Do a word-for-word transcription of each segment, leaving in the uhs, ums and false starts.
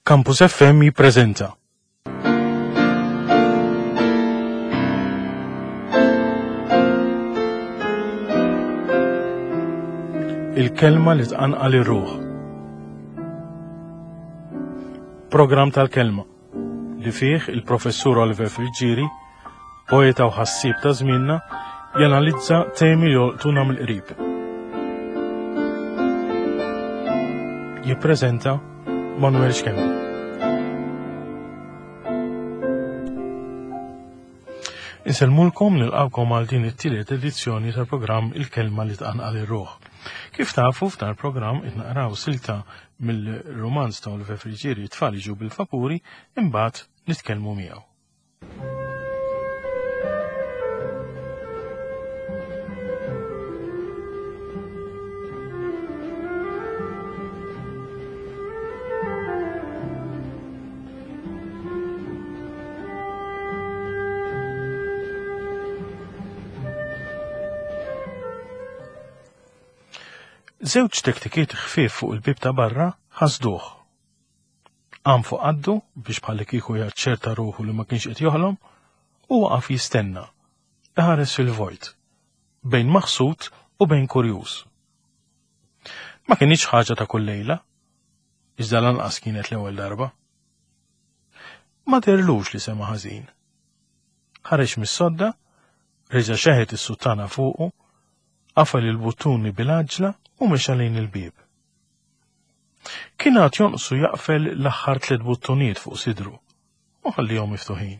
Campus F M jippreżenta Il-kelma li tqanqal ir-ruħ. Program tal-kelma li fih il-professur Oliver Friġġieri, poeta u ħassib ta' żmienna, janalizza temi li jolqtuna mill-qrib. Jippreżenta Manuel Xkemmi. Inselmulkom nilqawkom għal din it-tielet edizzjoni tal-programm Il-kelma li tqanqal ir-ruħ. Kif tafu f'dan il-programm qed naqraw silta mill-romanz ta' Oliver Friġġieri Tfal jiġu bil-vapuri, imbagħad nitkellmu miegħu. Żewġ tektikiet ħfief fuq il-bib ta' barra ħasduh. Qam fuq qaddu biex bħalli kieku jaċċerta ruħu li ma kienx qed joħlom u waqaf jistenna, iħares fil-vojt, bejn maħsud u bejn kurjuż. Ma kienx ħaġa ta' kull lejla, iżda lanqas kienet l-ewwel darba. Ma derlux li sema ħażin. Ħareġ mis-sodda, reġa' xeħed is-suttana fuqu, qafel il-buttuni bil-għaġla u mexa lejn il-bib. Kien għad jonqsu jaqfel l-aħħar tliet buttunijiet fuq sidru u ħallihom miftuħin.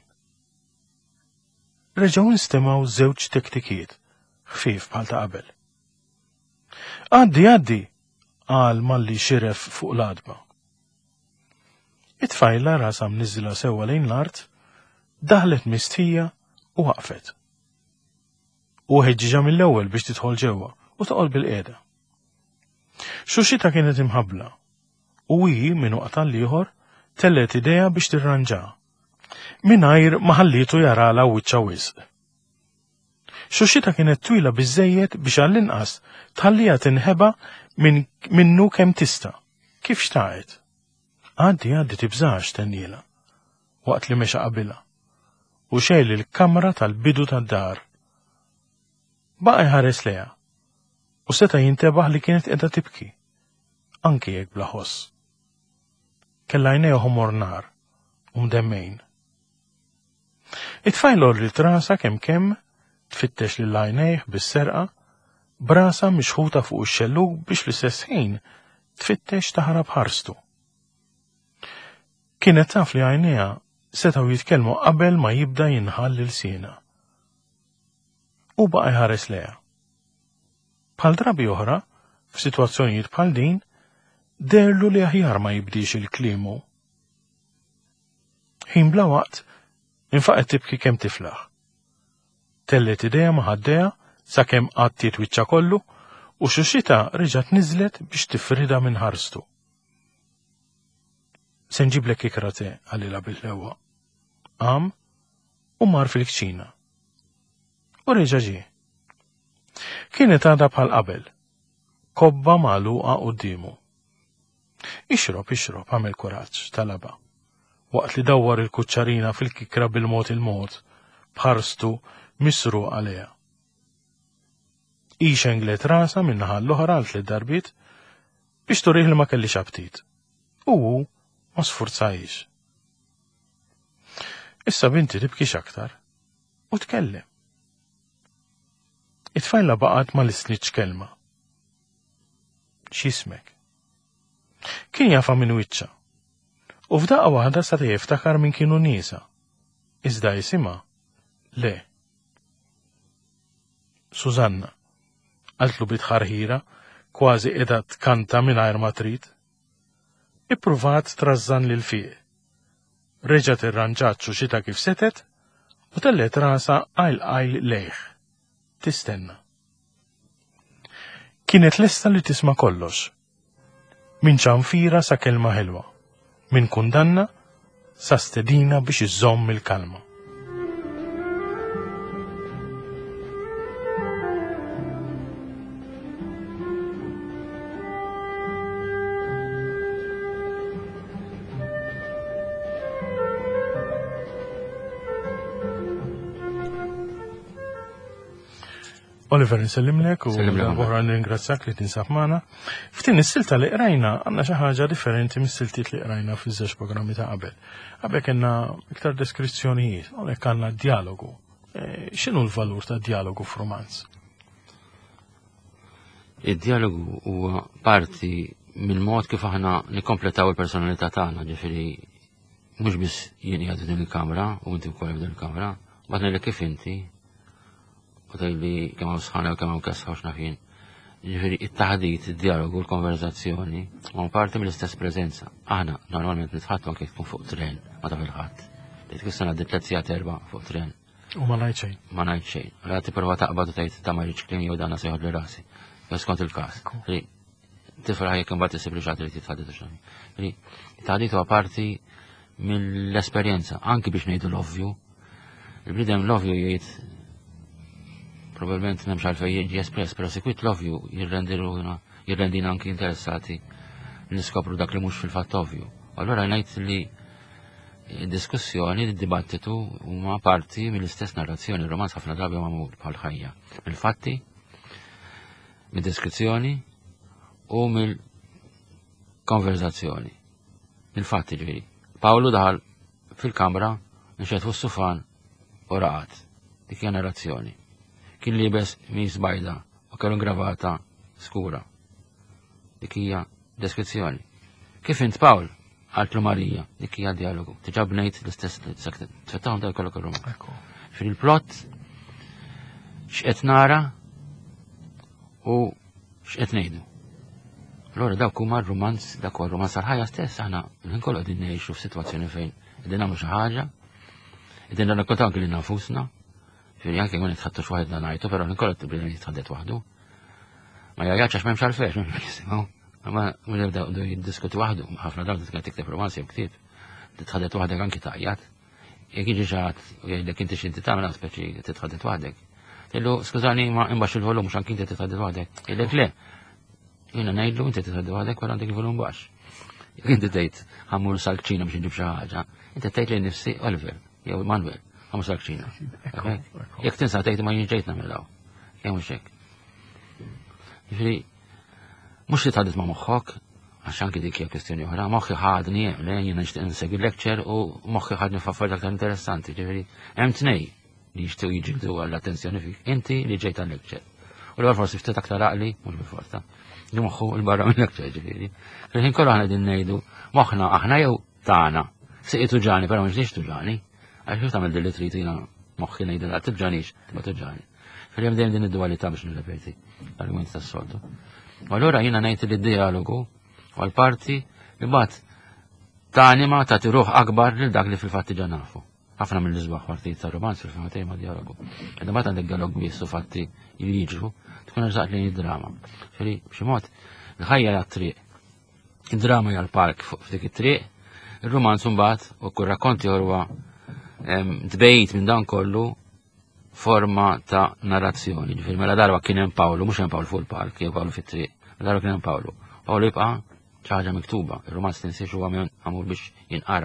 Reġgħu nistemaw żewġ tektikiet, ħfief bħal ta' qabel. Għaddi għaddi, qal malli xiref fuq l-adba. It-tfajla rasa mniżla sewwa lejn l-art, daħlet mistħija u waqfet. U ħeġġiġa mill-ewwel biex tidħol ġewwa u toqgħod bil-qiegħda. Xuxita kienet imħabbla u hi minn waqt tal-ieħor tellet idea biex tirranġaha mingħajr ma ħallietu jarala wiċċa wisq. Xuxita kienet twila biżżejjed biex għall-inqas tħallija tinħeba minn minnu kemm tista' kif xtaqet. Għaddi għaddi tibżax tenniela waqt li mexa qabilha u xejn il-kamra tal-bidu tad-dar. Baqa' jħares leha u seta' jintebaħ li kienet qiegħda tibki, anki jekk bla ħoss. Kellha għajnejha ħumor nar u mdemmejn. It-tfajla orrit rasa kemmkemm tfittex lil għajnejh bis-serqa, brasa mixħuta fuq ix-xellug biex fl-istess ħin tfittex taħrab ħarstu. Kienet taf li għajnejha setgħu jitkellmu qabel ma jibda jinħall il-siena. U baqa' jħares leha. Bħal drabi oħra, f'sitwazzjonijiet bħal din, derlu li aħjar ma jibdix il-kliemu. Ħin bla waqt, infaqet tibki kemm tiflaħ. Tellet idea ma' ħaddejha sakemm qatt jitwiċċa kollu u xuxita reġgħet niżlet biex tifrida minn ħarstu. Se nġiblek ikrate għalilha bil-ħewwa. Qam u mar fil-kċina. U reġa' ġie. Kienet għadha bħal qabel, kobba magħluqa qudiemu. Ixrob, ixrob, għamel kuraġġ talaba, waqt li dawwar il-kuċċarina fil-kikra bil-mod il-mod, bħarstu misru għaliha. Ix englet rasa minnaħa l-oħra għal tliet darbiet biex turih li ma kellix aptit. U hu ma sfurzajx. Issa binti tibkix aktar u tkellem. It-tfajla baqgħet ma l-isniċ kelma. X'ismek? Kien jafa minn wiċċa. U f'daqqa waħda sa jiftakar min kienu niesa. Iżda jisimha le. Sużanna, qaltlu bitħarħira, kważi qiegħda tkanta mingħajr ma trid. Ippruvat trażżan lil fiq. Reġgħet irranġat xuxita kif setet u tellet rasa qajl qajl lejh. Tistenna. Kienet lesta li tisma' kollox. Min ċanfira sa kelma ħelwa, min kundanna sa stedina biex iżomm il-kalma. Oliver nsellimlek u Sellimlek, l-boħra ningrazzjak li tinsab magħna. F'tin is-silta li qrajna għandna xi ħaġa differenti mis-siltiet li qrajna fiż-żewġ programmi ta' qabel. Qabel kellna iktar deskrizzjonijiet, hawnhekk għandna dialogu. X'inhu l-valur ta' dialogu f'romanz? Id-dialogu huwa parti mill-mod kif aħna nikkompletaw il-personalità tagħna, ġifieri mhux biss jien qiegħed din il-kamra u inti wkoll f'din il-kamra, ma ngħidlek kif inti u tgħidli kemm hawn sħana u kemm hawn kesħa u x'nafin. Ġifieri it-taħdit, id-dialogu, l-konverzazzjoni huma parti mill-istess preżenza. Aħna normalment nitħattu anke tkun fuq tren ma taf il-ħadd. Li tkun sena dit tliet sigħat erba' fuq tren. U ma ngħid xejn. Ma ngħid xejn. Allura tipprova taqbad u tgħid ta' ma rridx kliem jew danna se jħodd li rasi. Skont il-każ. Tifraħ jekk imbagħad isib li xagħti li titħaddit u x'nafin. It-taħdit huwa parti mill-esperjenza, anki biex ngħidu l-ovvju. Il-bniedem l-ovvju jgħid probabilment m'hemmx għalfejn jiġi espress, però sekwit l-ovvju jirrendina anki interessati li niskopru dak li mhux fil-fatt ovvju. Allura ngħid li d-diskussjoni, d-dibattitu huma parti mill-istess narrazzjoni. Ir-romanz ħafna drabi huwa magħmul bħal ħajja. Mill-fatti, mid-deskrizzjoni u mill-konverzazzjoni. Mill-fatti ġifieri. Pawlu daħal fil-kamra nxed fuq sufan u raqat. Dik hija narrazzjoni. Kien libes mis bajda u kellu gravata skura. Dik hija deskrizzjoni. Kif int Pawl? Għaltlu Marija, dik hija dialogu. Diġà bnejt l-istess tfettahom da jkollok ir-romanz. Fil-plott x'qed nara u x'qed ngħidu. Allora dawk huma r-romanz, dak huwa r-romanz tal-ħajja stess, aħna l-inkol qegħdin ngħixu f'sitwazzjoni fejn qegħdin nagħmlu xi ħaġa, qegħdin nirrakkontaw anke lil nafusna, ġifieri anke ma nitħaddux waħedna ngħidu, però l-inkol qed jitħaddet waħdu. Ma jgħajjax għax m'hemmx għalfejn, m'hemmx jisimgħu. Ma mhux jibdew jiddiskuti waħdu, ħafna drabi tkun tikteb romanz jew ktieb, titħaddet waħdek anke taqjat. Jekk jiġi xi ħadd u jgħidlek inti x'inti tagħmel speċi titħaddet waħdek. Tillu skużani ma imbaxx il-volum mhux anke inti titħaddet waħdek. Jgħidlek le. Jiena ngħidlu inti titħaddet waħdek wara għandek il-volum baxx. Jekk inti tgħid ħammur sal-kċina biex inġib xi ħaġa, inti tgħid li nnifsi Oliver jew Manuel ħammur sal-kċina. Jekk tinsa tgħid ma jien ġejt nagħmilha. Jew mhux hekk. Jiġifieri mux li tħaddit ma' moħħok, għax anki dik hija kwestjoni oħra, moħħi ħadni, le jiena nixtieq insegwi lecture u moħħi ħadni f'affarijiet aktar interessanti, ġifieri hemm tnej li jixtiequ jiġildu għall-attenzjoni fik, inti li ġejt għal-lecture. U l forsi ftit aktar aqli, mhux bil-forsa, li moħħu l-barra minn lecture ġifieri. Ħin kollu aħna din ngħidu moħħna aħna jew tagħna, siqitu ġani, però mhux lix tuġani, għax kif tagħmel din li trid jiena moħħi ngħidilha tibġanix, tibqa' tuġani. Ħalli dejjem din id-dualità biex nirrepeti l-argument tas-soltu. U allura jiena ngħid li d-dialogu għal parti li mbagħad t'anima tagħti ruħ akbar lil dak li fil-fatt diġà nafu. Ħafna mill-isbaħ partijiet ta' romanz fil-fema tiegħi ma' dialogu. Iżda mbagħad għandek dialogu biss u fatti li jiġru tkun irżaq lejn id-drama. Ġifieri b'xi mod il-ħajja hija t-triq. Id-drama hija l-park fuq f'dik it-triq, ir-romanz mbagħad u kull rakkonti huwa tbejjid minn dan kollu forma ta' narrazzjoni. Ġifieri mela darba kien hemm Pawlu, mhux hemm Pawlu fuq il-park, jew Pawlu fit-triq. Mela darba kien hemm Pawlu. Pawlu jibqa' xi ħaġa miktuba, ir-romanz tinsiex huwa għamur biex jinqara.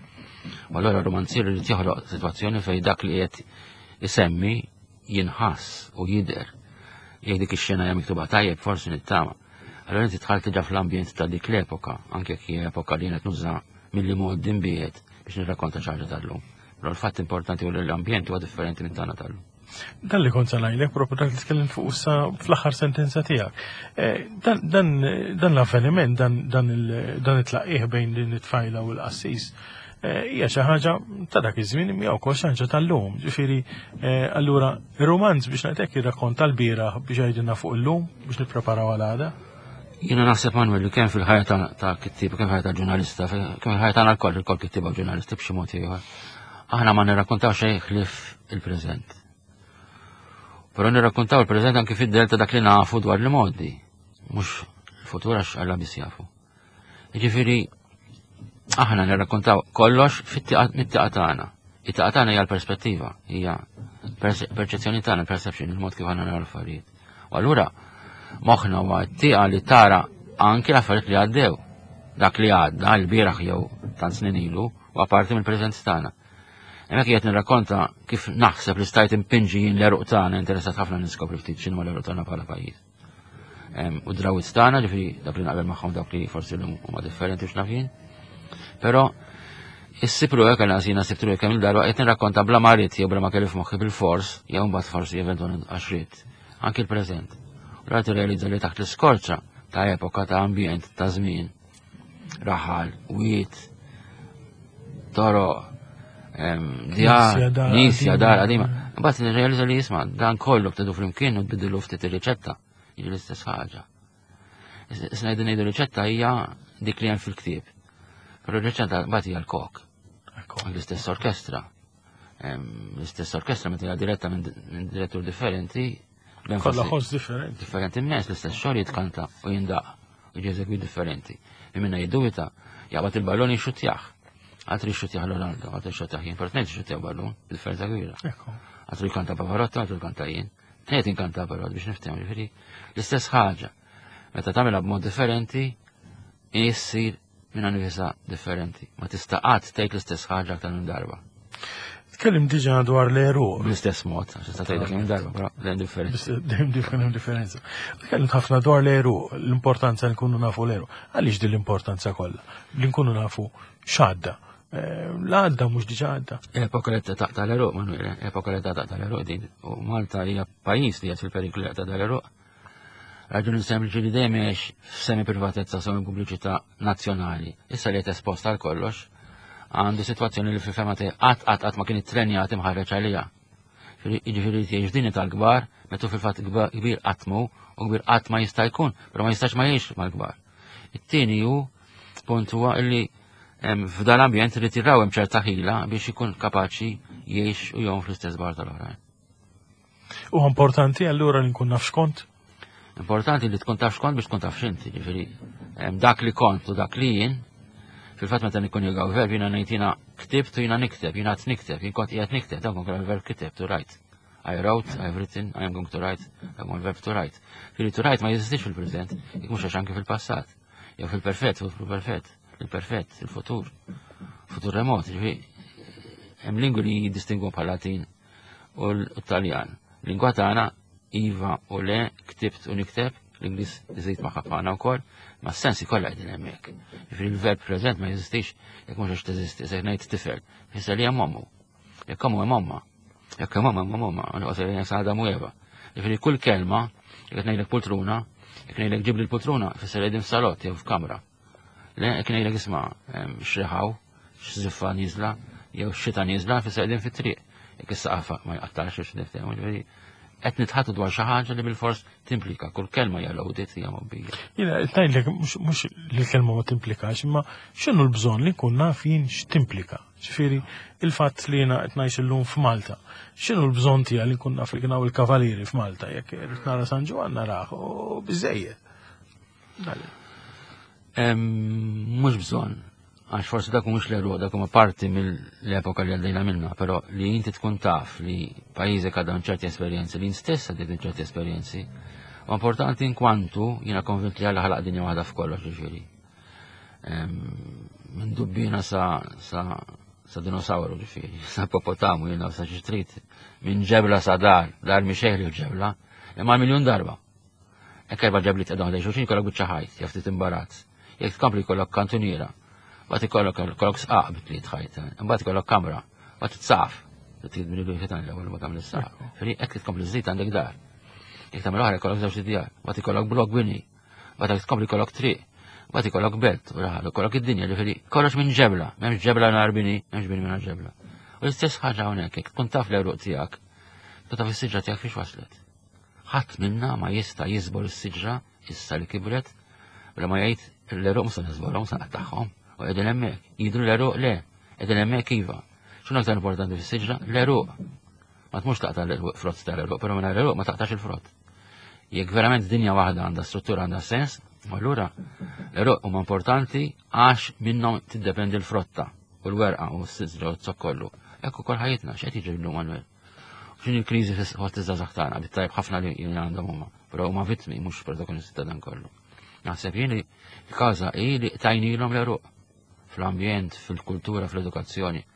U allura r-romanzier irid joħloq sitwazzjoni fejn dak li qed isemmi jinħass u jidher. Jekk dik ix-xena hija miktuba tajjeb forsi nittama. Allura inti tħall tiġa fl-ambjent ta' dik l-epoka, anke jekk hija epoka li qed nuża milli muqddim biet biex nirrakkonta xi ħaġa tal-lum. Però l-fatt importanti huwa li l-ambjent huwa differenti minn tagħna tal-lum. Dan li kont ngħidlek propru dak li tkellem fuq issa fl-aħħar sentenza tiegħek. Dan l-avveniment, dan it-tlaqqih bejn din it-tfajla u l-qassis hija xi ħaġa ta' dak iż-żmien imma wkoll xi ħaġa tal-lum. Ġifieri allura ir-romanz biex ngħidlek jirrakkonta l-bieraħ biex jgħidilna fuq illum biex nippreparaw għal għada. Jiena naħseb Manuel li kemm fil-ħajja ta' kittieb, kemm fil-ħajja ta' ġurnalista, kemm fil-ħajja tagħna l-koll il-koll kittieba u ġurnalisti b'xi mod ieħor. Aħna ma nirrakkontaw xejn ħlief il-preżent. Però nirrakkontaw il-preżent anke fid-del ta' dak li nafu dwar il-modi, mhux il-futur għax Alla biss jafu. Jiġifieri aħna nirrakkontaw kollox mit-tieqa tagħna. It-tieqa tagħna hija l-perspettiva, hija perċezzjoni tagħna, perception, il-mod kif aħna nara l-affarijiet. U allura moħħna huwa t-tieqa li tara anke l-affarijiet li għaddew, dak li għadda l-bieraħ jew tant snin ilu, u apparti mill-preżenz tagħna. Hemmhekk qiegħed nirrakkonta kif naħseb li stajt impinġi jien l-eruq tagħna interessat ħafna niskopri ftit x'inhu l-eruq tagħna bħala pajjiż. U drawit tagħna ġifieri dak li naqbel magħhom dawk li forsi huma differenti x'naf jien. Però is-sipru hekk għal sina sibtru hekk kemm il-darba qed nirrakkonta bla marit jew bla ma kelli f'moħħi bil-fors jew mbagħad forsi eventwalment għax rid. Anki l-preżent. U rajt irrealizza li taħt l-iskorċa ta' epoka ta' ambjent ta' żmien raħal, wiet, toro, djar, nisja, dar, għadima. Bat realizza li jisma, dan kollu b'tedu fl-imkien u tbidilu ftit ir-riċetta, jiġi l-istess ħaġa. Snajdu ngħidu riċetta hija dik li hemm fil-ktieb. Però r-riċetta bat hija l-kok. L-istess orkestra. L-istess orkestra meta hija diretta minn direttur differenti. Kollha ħoss differenti. Differenti immens, l-istess xogħol jitkanta u jindaq u jiġi eżegwi differenti. Minna jiddubita, jaqbad il-ballon jixxutjaħ. Għatri jixxutjaħ l-Olanda, għatri jixxutjaħ jien, per tnejt jixxutjaħ ballon, differenza kbira. Għatri jkanta Pavarotti, għatri jkanta jien. Tnejt inkanta però biex niftehmu ġifieri l-istess ħaġa. Meta tagħmilha b'mod differenti, jissir minn nifisha differenti. Ma tista' qatt tgħid l-istess ħaġa aktar minn darba. Tkellim diġà dwar l-eruq. Bl-istess mod, għax tista' tgħidha kemm darba, però dejjem differenti. Dejjem differenza. Tkellim ħafna dwar l-eruq, l-importanza li nkunu nafu l-eruq. Għaliex din l-importanza kollha? Li nkunu nafu x'għadda. L-għadda mhux diġà għadda. Epokoletta ta' tal-eruq, Manuel, epokoletta ta' tal-eruq din. U Malta hija pajjiż li qed fil-periklu ta' tal-eruq. Raġuni sempliċi li dejjem għex f'semi privatezza semi pubbliċità nazzjonali. Issa li qed esposta għal kollox għandu situazzjoni li fil-fema te għat għat għat ma kien it-trenjat imħarreċ għalija. Ġifiri tiex dini tal-gbar, metu fil-fat kbir għatmu, u kbir għat ma jista' jkun, pero ma jistax ma jiex mal-gbar. It-tieni hu punt huwa illi f'dal ambjent li tiraw hemm ċerta ħila biex ikun kapaċi jgħix u jom fl-istess bar tal-oħrajn. U importanti allura li nkun naf x'kont? Importanti li tkun taf x'kont biex tkun taf x'inti, ġifieri dak li kont u dak li jien fil-fat meta nikun jilgaw verb jina ngħid jiena ktibt u jiena nikteb, jiena qed nikteb, jien kont qiegħed nikteb, dan kon il-verb kiteb to write. I wrote, I've written, I am going to write, dan kon il-verb to write. Fili to write ma jeżistix fil-preżent, jekk mhux għax anke fil-passat. Jew fil-perfett, fil-perfett, il-perfett, il-futur, futur remot, ġifi hemm lingwi li jiddistingwu bħal Latin u l-Taljan. Lingwa tagħna iva u le ktibt u nikteb, l-Ingliż iżid ma' ħafna wkoll. Ma s-sensi kollha qegħdin hemmhekk. Ġifieri il-verb preżent ma jeżistix jekk mhux għax teżisti, se ngħid tifel. Issa li hemm ommu. Jekk ommu hemm omma. Jekk hemm omma hemm omma, għal qosir Adamu u Eva. Ġifieri kull kelma, jekk ngħidlek pultruna, jekk ngħidlek ġib li l-pultruna, fisser qegħdin f'salott jew f'kamra. Le jekk ngħidlek isma' xriħaw, x'żiffa nieżla, jew x'xita nieżla, fisser qegħdin fit-triq. Jekk is-saqafa ma jqattax biex niftehmu, ġifieri qed nitħattu dwar xi ħaġa li bil-fors timplika, kull kelma hija lowdiet hija mobbija. Jiena ngħidlek mhux li l-kelma ma timplikax, imma x'inhu l-bżonn li nkun naf jien x'timplika. Ġifieri il-fatt li jiena qed ngħix illum f'Malta, x'inhu l-bżonn tiegħi li nkun naf li kienaw il-kavalieri f'Malta jekk irid nara San Ġwan narah u biżejjed. Mhux bżonn, għax forsi dak mhux l-eruq, dak huma parti mill-epoka li għaddejna minnha, però li inti tkun taf li pajjiżek għadha ċerti esperjenzi, li stess għaddejt ċerti esperjenzi, u importanti inkwantu jiena konvint li għal ħalaq dinja waħda f'kollox ġifieri. Minn dubbina sa sa sa dinosawru ġifieri, sa popotamu jiena sa xi trid, minn ġebla sa dar, dar mixejli u ġebla, imma miljun darba. Hekk erba' ġebli tqedhom ħdejn xulxin kollok biċċa ħajt, jaf ftit imbarazz. Jekk tkompli jkollok kantuniera, bat ikollok kollok sqaq bitli tħajt, imbagħad ikollok kamra, bat tsaf, trid min ilu ħitan l-ewwel ma tagħmel is-saq. Ferri hekk tkompli żżid għandek dar. Jekk tagħmel oħra jkollok żewġ djar, bat ikollok blok bini, bat tkompli jkollok triq, bat ikollok belt, u raħal, ikollok id-dinja li ferri kollox minn ġebla, m'hemmx ġebla nhar bini, m'hemmx bini minn ġebla. U l-istess ħaġa hawnhekk, jekk tkun taf l-eruq tiegħek, tkun taf is-siġra tiegħek fiex waslet. Ħadd minna ma jista' jiżbor is-siġra issa li kibret, bla ma jgħid l-eruq mhux se niżborhom, se naqtaħħom. U għedin emmek, jidru l-eruq le, għedin emmek iva. Xunu aktar importanti fis-siġra? L-eruq. Ma tmux taqta l-frott tal-eruq, pero minna l-eruq ma taqtax il-frott. Jekk verament dinja waħda għandha struttura għandha sens, allura l-eruq huma importanti għax minnhom tiddependi l-frotta u l-werqa u s-siġra u t-sokkollu. Ekku kol ħajitna, x'qed jiġri llum Manuel. X'inhi l-kriżi fis-ħodt iż-żazax tagħna, bit-tajb ħafna li għandhom huma, però huma vittmi mhux protagonisti ta' dan kollu. Naħseb jien li l-każa hi li tajnilhom l-eruq. Fl-ambjent, fil-kultura, fl-edukazzjoni.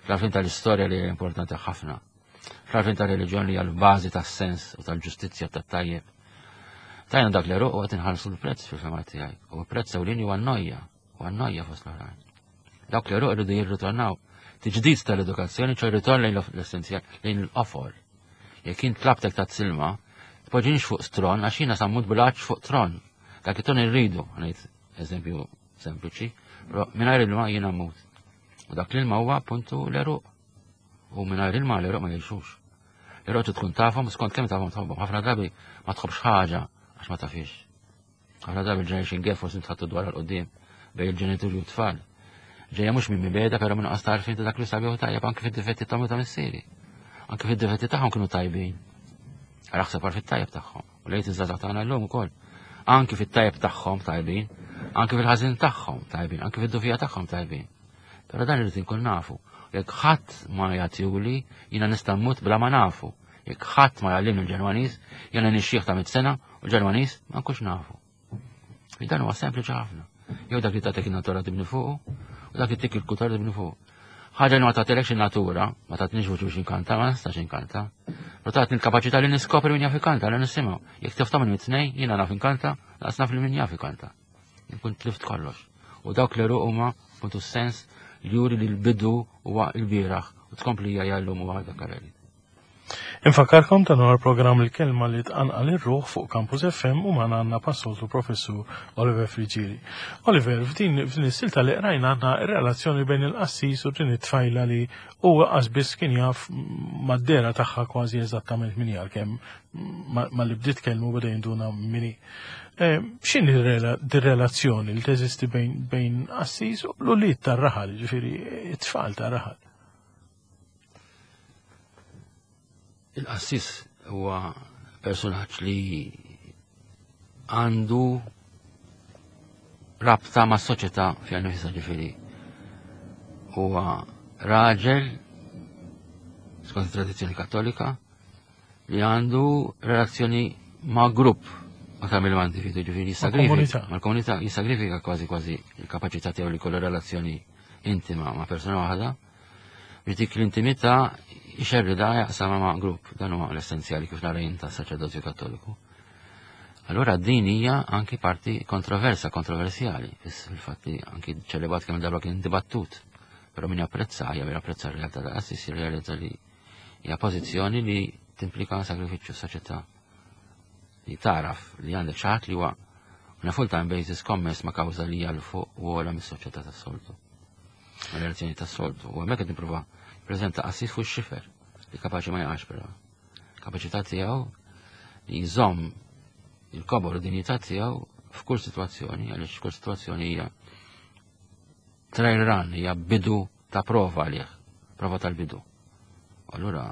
fl-arfin tal-istorja li hija importanti ħafna, fl-arfin tal-reliġjon li hija l-bażi tas-sens u tal-ġustizzja tat-tajjeb. Tajna dak l-eruq u għet inħarsu l-prezz fil-fema tiegħi, u prezz ewlieni huwa n-nojja, u għan-nojja fost l-oħrajn. Dak l-eruq irridu jirritornaw tiġdid tal-edukazzjoni, ċoj ritorn lejn l-essenzjal, lejn l-qofol. Jekk int tlabtek ta' tsilma, tpoġġinix fuq stron, għax jiena sammut bil-għaċ fuq tron. Dak it-ton irridu, għanajt eżempju sempliċi, però mingħajr ilma jiena mmut. U dak l-ilma huwa appuntu l-eruq. U mingħajr ilma l-eruq ma jgħixux. L-eruq tkun tafhom, skont kemm tafhom tħobbhom. Ħafna drabi ma tħobbx ħaġa għax ma tafix. Ħafna drabi il-generation gap forsi tħattu dwar l-qoddim bejn il-ġenituri u t-tfal. Ġejja mhux minn mibeda, però minn qas tarfin ta' dak li sabiħu tajjeb anke fid-difetti tagħhom ta' missieri. Anke fid-difetti tagħhom kienu tajbin. Raħseb għal fit-tajjeb tagħhom. U lejt iż-żgħażagħ tagħna llum ukoll. Anke fit-tajjeb tagħhom tajbin, anke fil-ħażin tagħhom tajbin, anke fid-dufija tagħhom tajbin. Però dan irid inkun nafu. Jekk ħadd ma jagħtihuli jiena nista' mmut bla ma nafu. Jekk ħadd ma jgħallimni l-Ġermaniż, jiena nixxieħ ta' mit-sena u l-Ġermaniż ma nkunx nafu. Dan huwa sempliċi ħafna. Jew dak li tagħtek in-natura tibni fuqu, u dak li tik il-kutar tibni fuq. Ħaġa li ma tagħtilekx in-natura, ma tagħtniex vuċi biex inkanta, ma nistax inkanta. Però tagħtni l-kapaċità li niskopri min jaf inkanta, li nisimgħu. Jekk tifta minn mit-tnejn, jiena naf inkanta, laqas naf li min jaf inkanta. Nkun tlift kollox. U dawk l-eruq huma puntu sens li juri li l-bidu huwa l-bieraħ u tkompli hija llum huwa dak kareli. Infakarkom ta' nuħar program l-kelma li tqanqal ir-ruħ fuq Campus F M u man għanna passoltu professur Oliver Frigieri. Oliver, f'din is-silta li qrajna għandna r-relazzjoni bejn il-qassis u din it-tfajla li huwa qasbis kien jaf mad-dera tagħha kważi eżattament min hija kemm ma li bdiet kelmu beda jinduna minni. X'inhi dir-relazzjoni li teżisti bejn qassis u l-ulied tar-raħal, ġifieri it-tfal tar-raħal? Il-qassis huwa personaġġ li għandu rabta ma' soċjetà fiha nifisha ġifieri. Huwa raġel skont it-tradizzjoni kattolika li għandu relazzjoni ma' grupp aktar mill-individu ġifieri jissagrifika mal-komunità jissagrifika kważi kważi il-kapaċità tiegħu li kollu relazzjoni intima ma' persuna waħda biex dik l-intimità ixerri da jaqsama ma' grupp, dan huwa l-essenzjali kif narajn ta' saċerdozju kattoliku. Allora din hija anki parti kontroversa, kontroversjali, fil-fatt li anki ċelebat kemm darba kien dibattut, però min japprezza hija apprezza r-realtà ta' qassis jirrealizza li hija pożizzjoni li timplika sagrifiċċju s-soċjetà. Li taraf li għandek xi ħadd li huwa on a full-time basis kommess ma' kawża li hija l fuq u għola mis-soċjetà tas-soltu. Relazzjoni tas-soltu. U hemmhekk qed nipprova prezenta qassis fuq ix-xifer li kapaċi ma jaqax però. Kapaċità tiegħu li jżomm il-kobor u dinjità tiegħu f'kull sitwazzjoni, għaliex kull sitwazzjoni hija trail run, hija bidu ta' prova għalih, prova tal-bidu. Allura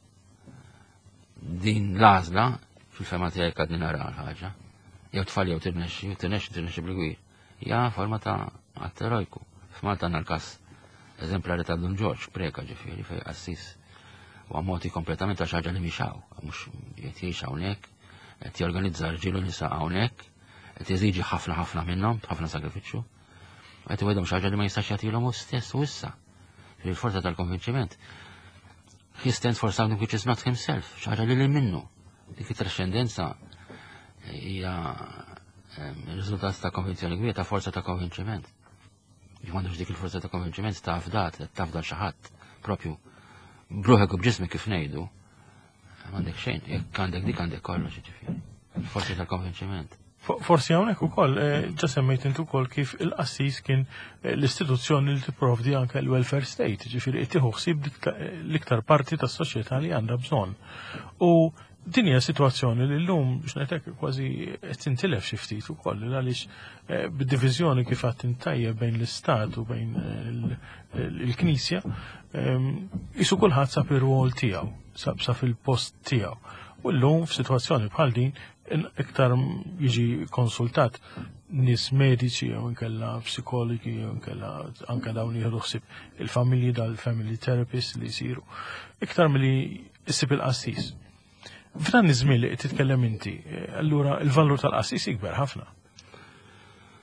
din l-għażla fil-fema tiegħi qed nara ħaġa. Jew tfal jew tirnexxi, jew tirnexxi tirnexxi bil-gwir. Hija forma ta' atterojku. F'Malta għandna l-każ eżemplari ta' Don George, preka ġifieri fej qassis u għamoti kompletament ta' xaġa li mixaw, mux jett jiex hawnhekk, qed jorganizza rġilu nisa hawnhekk, qed jeżiġi ħafna ħafna minnhom, ħafna sagrifiċċju, u qed iwedhom xaġa li ma jistax jagħtilhom hu stess u issa. Fil-forza tal-konvinċiment. He stands for something which is not himself, xaġa li li minnu. Dik it-trascendenza hija r-riżultat ta' konvinzjoni kbira ta' forza ta' konvinċiment. Jgħandux dik il-forza ta' konvinċiment ta' fdat, ta' fdat xaħat, propju bruħek u bġismi kif nejdu, għandek xejn, jekk għandek dik għandek kollox ġifieri. Il-forza ta' konvinċiment. Forsi hawnhekk ukoll ġa semmejt intu wkoll kif il-qassis kien l-istituzzjoni li tipprovdi anke l-welfare state, ġifieri qed tieħu ħsieb l-iktar parti tas-soċjetà li għandha bżonn. U din hija sitwazzjoni li llum biex ngħidlek kważi qed tintilef xi ftit ukoll għaliex bid-diviżjoni kif qatt intajjeb bejn l-istat u bejn il-Knisja isu kulħadd sab ir-rwol tiegħu, sab sa fil-post tiegħu. U llum f'sitwazzjoni bħal din iktar jiġi konsultat nis mediċi jew inkella psikologi jew inkella anke dawn jieħdu ħsieb il-familji dal-family therapist li jsiru iktar milli issib il-qassis. F'dan iż-żmien li qed titkellem inti, allura il-valur tal-qassis jikber ħafna.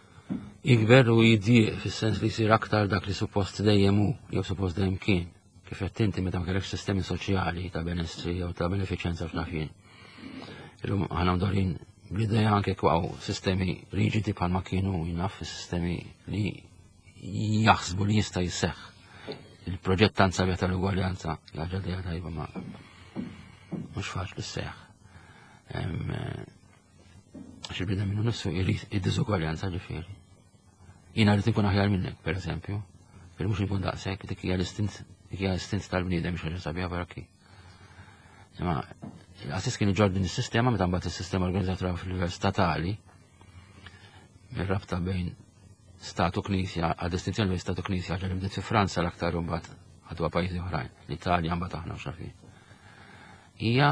Jikber u jidjieq fis-sens li jsir aktar dak li suppost dejjem hu, jew suppost dejjem kien. kif qed inti meta ma kellekx sistemi soċjali ta' benessri jew ta' benefiċenza f'nafin. Illum aħna mdorin bl-idea anke kwaw sistemi riġidi bħalma kienu jinaf sistemi li jaħsbu li jista' jisseħħ. Il-proġett tant sabiħ tal-ugwaljanza ħaġa dejja tajba ma mhux faċli sseħħ. Għax il-bida minnu nifsu jrid id-diżugwaljanza ġifieri. Jiena rrid inkun aħjar minnek, pereżempju, per mhux inkun daqshekk, dik hija l-istint dik hija l-istint tal-bniedem xi ħaġa sabiħa barakki. Imma l-assis kien iġor din is-sistema meta mbagħad is-sistema organizzatura fil-livell statali mir-rabta bejn Statu Knisja, għad distinzjoni bejn Statu Knisja ġa li bdiet fi Franza l-aktar mbagħad ħadwa pajjiżi oħrajn, l-Italja mbagħad aħna x'afin. Hija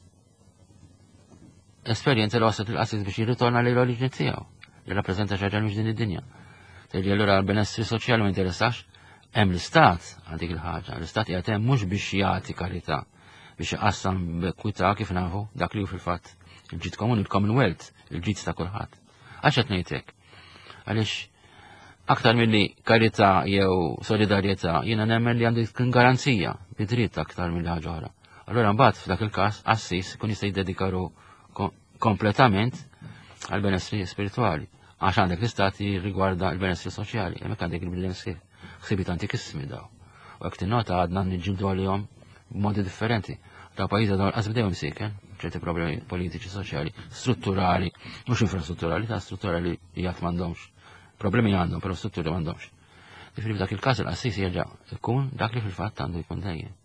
esperjenza li waslet il-qassis biex jirritorna lejn l-oriġini tiegħu, li rappreżenta xi ħaġa mhux din id-dinja. Tgħidli allura l-benessri soċjali ma jinteressax, hemm l-Istat għal dik il-ħaġa, l-Istat qiegħed hemm mhux biex jagħti karità, biex iqassam b'ekwità kif nafu dak li hu fil-fatt il-ġid komuni, il-Commonwealth, il-ġid ta' kulħadd. Għax qed ngħid hekk. Għaliex aktar milli karità jew solidarjetà jiena nemmen li għandu tkun garanzija bidritt aktar milli ħaġa oħra. Allura mbagħad f'dak il-każ Assis kun jista' jiddedikaru kompletament għal benessri spirituali. Għax għandek l-istati rigwarda l-benessri soċjali, hemmhekk għandek il-benessri ħsibiet antikissimi daw. U hekk tinnota għadna niġġieldu għalihom b'modi differenti. Daw pajjiżi dawn qas bdew imsiken, ċerti problemi politiċi, soċjali, strutturali, mhux infrastrutturali, ta' strutturali li qatt m'għandhomx. Problemi għandhom, però strutturi m'għandhomx. Ġifieri f'dak il-każ il-qassis jerġa' ikun dak li fil-fatt għandu jkun dejjem.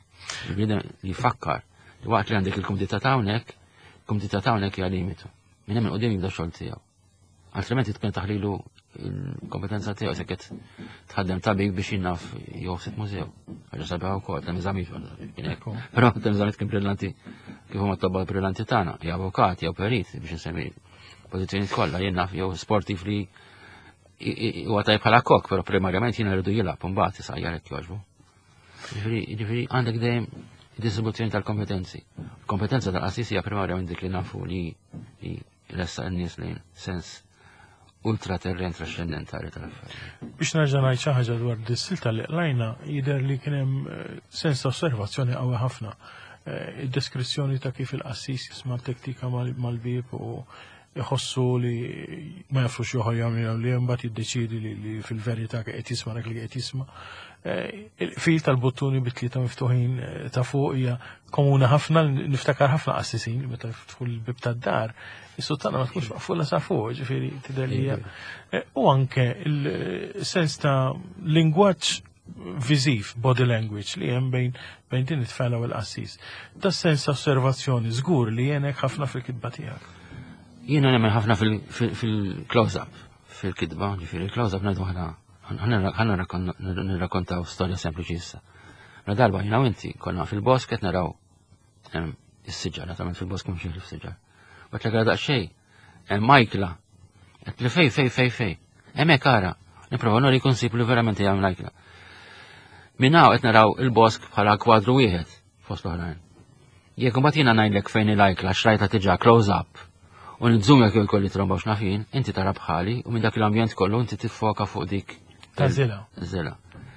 Li jfakkar li waqt li għandek il-kumdità ta' hawnhekk, il-kumdità ta' hawnhekk hija limitu. Minn hemm il-qudiem jibda x-xogħol tiegħu. Altrimenti tkun taħlilu il-kompetenza tiegħu se qed tħaddem tabib biex jinnaf joħsib mużew. Ħaġa sabiħa wkoll, hemm eżamijiet kien hekk. Però hemm eżamijiet kien brillanti kif huma t-tobba brillanti tagħna, jew avukat, jew perit biex insemmi pożizzjonijiet kollha jien naf jew sportiv li huwa tajb bħala kok, però primarjament jiena rridu jilgħab imbagħad isajjar hekk jogħġbu. Jiġifieri għandek dejjem id-distribuzzjoni tal-kompetenzi. Il-kompetenza tal-qassis hija primarjament dik li nafu li jressa n-nies lejn sens ultraterren trascendentali tal-affarijiet. Biex nerġa' ngħid xi ħaġa dwar dis-silta li qlajna jidher li kien hemm sens ta' osservazzjoni qawwi ħafna. Id-deskrizzjoni ta' kif il-qassis jisma' tektika mal-bib u jħossu li ma jafrux joħor jagħmlu li mbagħad jiddeċidi li fil-verità qed jisma' dak li qed jisma'. Il-fil tal-buttuni bit-tlieta miftuħin ta' fuq hija komuna ħafna, niftakar ħafna qassisin li meta jiftħu l-bib tad-dar, is-suttana ma tkunx maqfula sa' fuq, ġifieri tidher li hija. U anke il-sens ta' lingwaġġ viżiv, body language li hemm bejn bejn din it-tfela u l-qassis. Da sens ta' osservazzjoni żgur li jenek ħafna fil-kitba tiegħek. Jiena nemmen ħafna fil-close-up, fil-kitba, ġifieri il-close-up ngħidu ħana ħanna nirrakkontaw storja sempliċi issa. Na darba jiena u inti konna fil-bosk qed naraw is-siġar, naturalment fil-bosk mhux jieħlu f'siġar. Waqt li għadaq xejn, hemm Majkla, qed li fej fej fej fej. Hemmhekk ara, nipprova nori jkun sib li verament hija Majkla. Minn hawn qed naraw il-bosk bħala kwadru wieħed fost l-oħrajn. Jekk imbagħad jiena ngħidlek fejn il-Ajkla xrajta tiġa close-up u nidżum jekk jkolli tromba x'nafin, inti tara bħali u minn dak l-ambjent kollu inti tiffoka fuq dik ta' żila. Żila.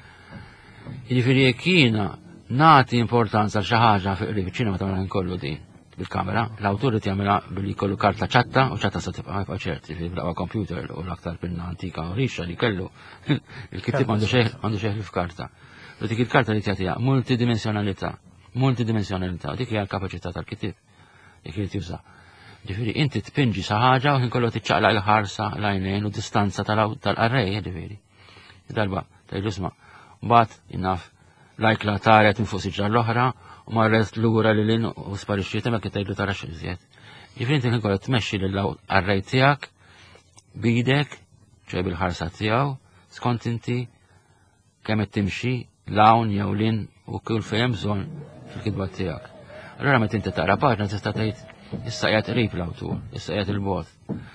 Jiġifieri jekk jiena nagħti importanza xi ħaġa fi qrib iċ-ċinema tagħmel nkollu din bil-kamera, l-awtur irid jagħmilha billi jkollu karta ċatta u ċatta se tibqa' jibqa' ċert, jiġifieri blaqwa computer u l-aktar pinna antika u rixa li kellu il-kittib għandu xejn f'karta. U dik il-karta li tagħtiha multidimensjonalità, multidimensjonalità, u dik hija l-kapaċità tal-kittib jekk irid juża. Ġifieri inti tpinġi xi ħaġa u ħin kollu tiċċaqlaq il-ħarsa l-għajnejn u distanza tal-arrej, ġifieri. Darba tgħidlu isma' mbagħad innaf l-Ajkla taret minn fuq siġra l-oħra u marret lura lil in u sparixxiet hemmhekk tgħidlu tara x'inżjed. Ġifieri inti ħin kollu tmexxi lill-arrej tiegħek b'idek, ċej bil-ħarsa tiegħu, skont inti kemm qed timxi l-hawn jew lin u kull fejn bżonn fil-kitba tiegħek. Allura meta inti tara paġna tista' tgħid issa qiegħed qrib l-awtur, issa qiegħed il-bogħod.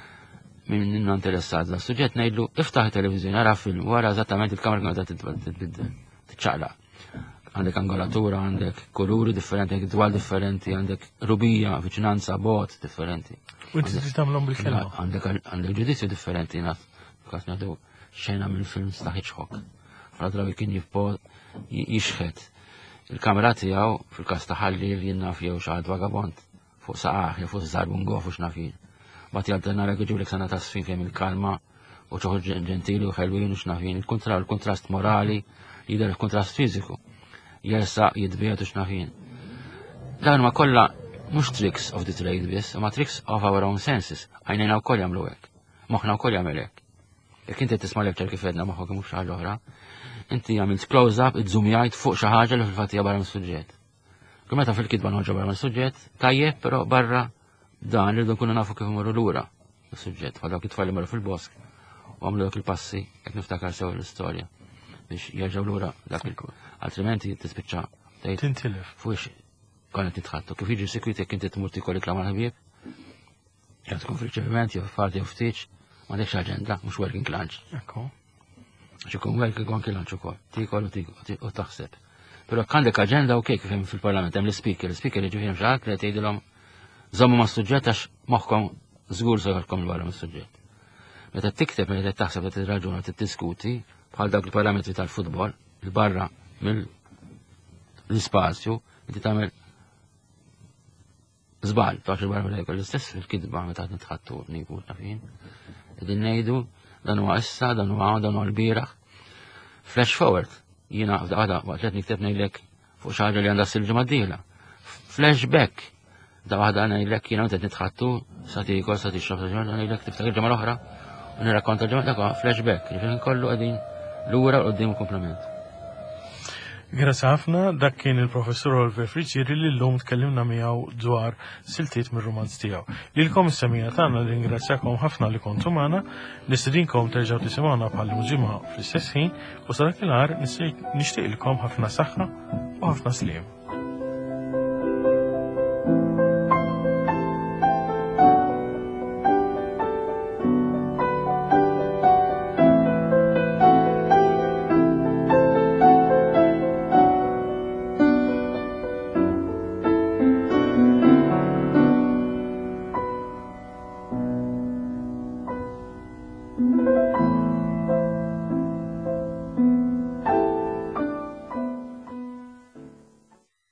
Min inna interessat da suġġett ngħidlu iftaħ it-televiżjoni ara film wara eżattament il-kamera kienet titbiddel, tiċċaqlaq. Għandek angolatura, għandek kuluri differenti, għandek dwal differenti, għandek rubija, viċinanza, bot differenti. U inti trid tagħmlhom bil-kelma. Għandek ġudizzju differenti naf. Kas ngħidu xejna mill-film sta Hitchcock. Fra drabi kien jibbo jixħed. Il-kamera tiegħu fil-każ ta' ħalli li jinnaf jew xi ħadd vagabond fuq saqaħ jew fuq żarbungo fuq x'nafin. Bat jalternara jiġiblek sena ta' sfin fejn il-kalma u ċoħol ġentili u ħelwin u x'nafin. Il-kontra il-kontrast morali jidher il-kontrast fiżiku. Jersaq jitbiet u x'nafin. Dan ma kollha mhux tricks of the trade biss, ma tricks of our own senses. Għajnejna wkoll jagħmlu hekk. Moħħna wkoll jagħmel hekk. Jekk inti tisma' lecture kif edna moħħok mhux ħaġa oħra, inti għamilt close-up, iżżumjajt fuq xi ħaġa li fil-fatt hija barra mis-suġġett. Kull meta fil-kitba noħġa barra mis-suġġett, tajjeb però barra dan irridu nkunu nafu kif imorru lura mis-suġġett. Bħal dawk it-tfal li marru fil-bosk u għamlu dak il-passi jekk niftakar sew l-istorja biex jerġgħu lura dak il-kol. Altrimenti tispiċċa tgħid Tintilef. fuq konet titħattu. Kif jiġi sikwit jekk inti tmur tikol iklam ħbieb, jew tkun fil-ċeviment jew f'parti jew ftiċ, m'għandekx aġenda, mhux working lunch. Ekku. Xikun working working lunch ukoll. Tikol u taħseb. Però għandek aġenda okej kif hemm fil-Parlament hemm l-speaker, l-speaker jiġu fihom xi ħadd li tgħidilhom żommu mas-suġġett għax moħħkom żgur se jħorkom il-barra mis-suġġett. Meta tikteb meta taħseb li tirraġuna tiddiskuti bħal dawk il-parlamenti tal-futbol, il-barra mill-ispazju, inti tagħmel żball, tax il-barra mill-ekol l-istess fil-kidba meta nitħattu niku nafin. Qegħdin ngħidu dan huwa issa, dan huwa dan huwa l-bieraħ. Flash forward, jiena għada waqt li nikteb ngħidlek fuq xi ħaġa li għandha ssir ġimgħa d-dieħla. Flashback, da waħda ngħidlek jiena meta nitħattu sa tikol sa tixrob sa ġimgħa ngħidlek tiftakar ġimgħa l-oħra u nirrakkonta ġimgħa dak flashback, jiġifieri nkollu qegħdin lura qudiem il-komplement. Grazzi ħafna, dak kien il-professur Oliver Friġieri li llum tkellimna miegħu dwar siltiet mir-romanz tiegħu. Lilkom is-semija tagħna ringrazzjakom ħafna li kontu magħna, nistidinkom terġgħu tisimgħuna bħal ġimgħa fl-istess ħin u sa dak il-għar nixtieqilkom ħafna saħħa u ħafna sliem.